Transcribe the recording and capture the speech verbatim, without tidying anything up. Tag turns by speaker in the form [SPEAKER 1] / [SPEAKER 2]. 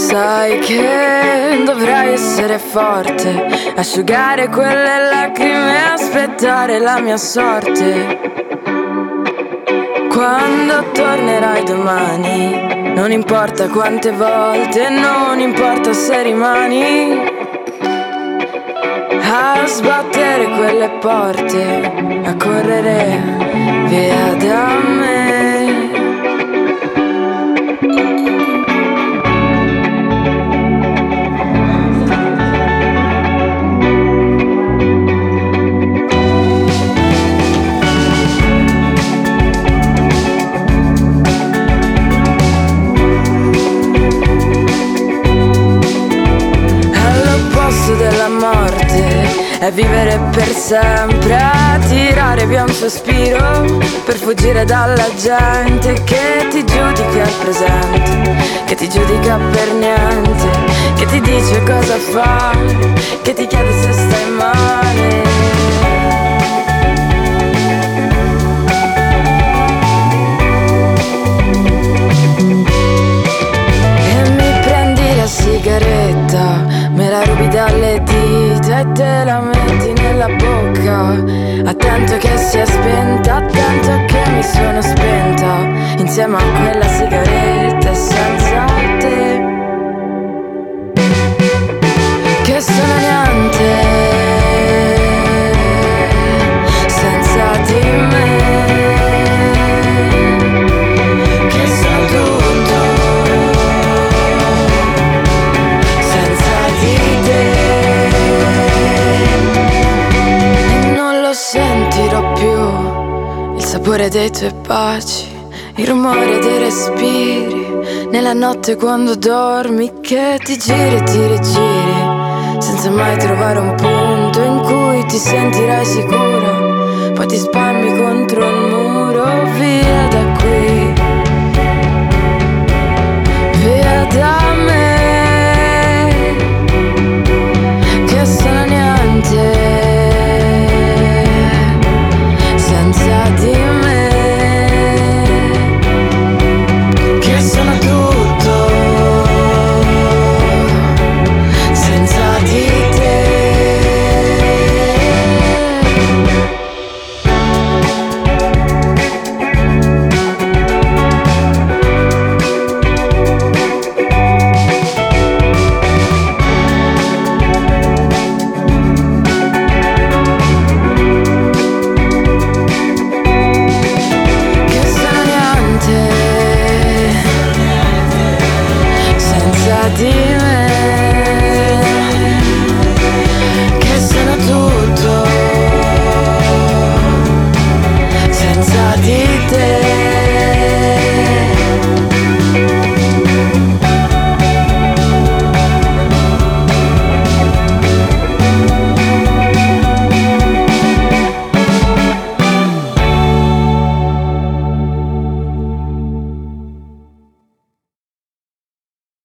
[SPEAKER 1] Sai che dovrai essere forte, asciugare quelle lacrime e aspettare la mia sorte. Quando tornerai domani, non importa quante volte, non importa se rimani a sbattere quelle porte, a correre via da me. Della morte è vivere per sempre, a tirare via un sospiro per fuggire dalla gente che ti giudica al presente, che ti giudica per niente, che ti dice cosa fare, che ti chiede se stai male. E mi prendi la sigaretta, me la rubi dalle dita e te la metti nella bocca. Attento che sia spenta, attento che mi sono spenta insieme a quella sigaretta e senza te, che sono niente senza di me. Sentirò più il sapore dei tuoi baci, il rumore dei respiri nella notte quando dormi, che ti giri e ti rigiri senza mai trovare un punto in cui ti sentirai sicura. Poi ti spalmi contro il muro, via da